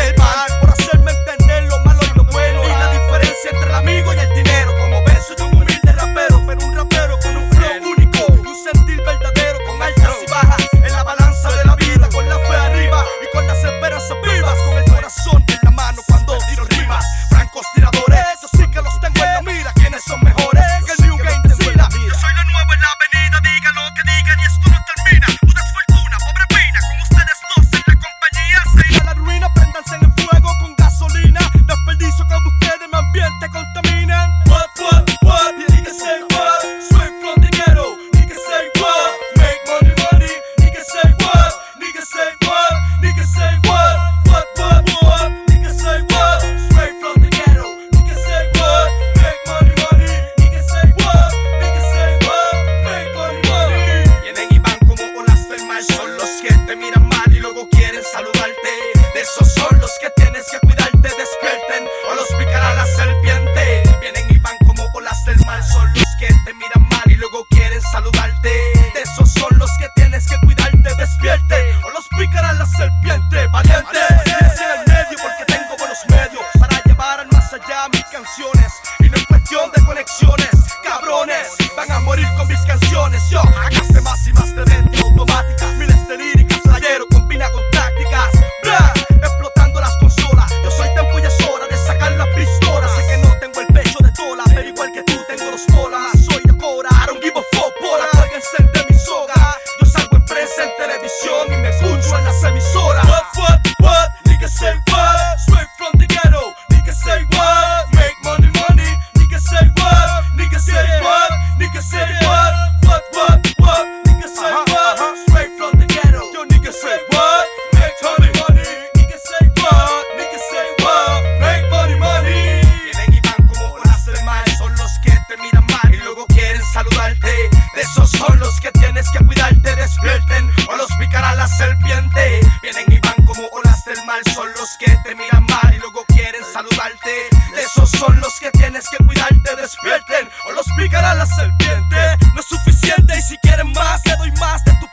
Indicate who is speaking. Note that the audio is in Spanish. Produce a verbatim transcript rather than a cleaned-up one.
Speaker 1: sepan, por hacerme entender lo malo y lo bueno, y la diferencia entre el amigo y el dinero. Como ven, soy un humilde rapero, pero un rapero con un flow único y un sentir verdadero, con altas y bajas en la balanza de la vida, con la fe arriba y con las esperanzas vivas, con el corazón en la mano cuando tiro rimas. Francos tiradores, yo sí que los tengo en la mira. ¿Quiénes son mejores que el New Game de Sila? Yo soy lo nuevo en la avenida, digan lo que digan y esto no termina. Muda fortuna, pobre pina, con ustedes dos en la compañía. Se irá a la ruina, préndanse en el fuego con gasolina. Desperdicio como ustedes mi ambiente contaminan. What, what, what, niggas say what? Straight from the ghetto, niggas say what? Make money, money, niggas say what? Niggas say what? Niggas say what? What, what, what? Niggas say what? Straight from the ghetto, niggas say what? Make money, money, niggas say what? Niggas say what? Make money, money. Vienen y van como olas del mar, son los que te miran mal y luego quieren saludarte. De esos son los que tienes que cuidarte, despierten o los picará la serpiente. Vienen y van como olas del mar, son los que te miran mal y luego quieren saludarte. De esos son los que tienes que cuidarte, despierten o los picará la serpiente. Valiente, piensa en el medio porque tengo buenos medios para llevar al más allá mis canciones. Y no es cuestión de conexiones, cabrones, van a morir con mis canciones. Yo, hágase más y más de veinte automáticas, miles de líricas, playero combina con tácticas. Blah, explotando las consolas, yo soy tiempo y es hora de sacar la pistola. Sé que no tengo el pecho de tola, pero igual que tú tengo dos bolas. Soy de Cora, I don't give a fuck, bola, cálguense de mi soga. Yo salgo en prensa, en televisión y me escucho en las emisoras. What, what, what, niggas say what? Straight from the ghetto, niggas say what? Make money, money, niggas say what? Niggas say what? Niggas say what? What, what, what, niggas say what? Straight from the ghetto, yo niggas say what? Make money, money, niggas say what? Niggas say what? Make money, money. Vienen y van como olas del mar, son los que te miran mal y luego quieren saludarte. De esos son los que tienes que cuidarte, despierten o los picará la serpiente. Vienen y van como olas del mar, son los que te miran mal y luego quieren saludarte. De esos son los que tienes que cuidarte, despierten o los picará la serpiente. No es suficiente y si quieren más, le doy más de tu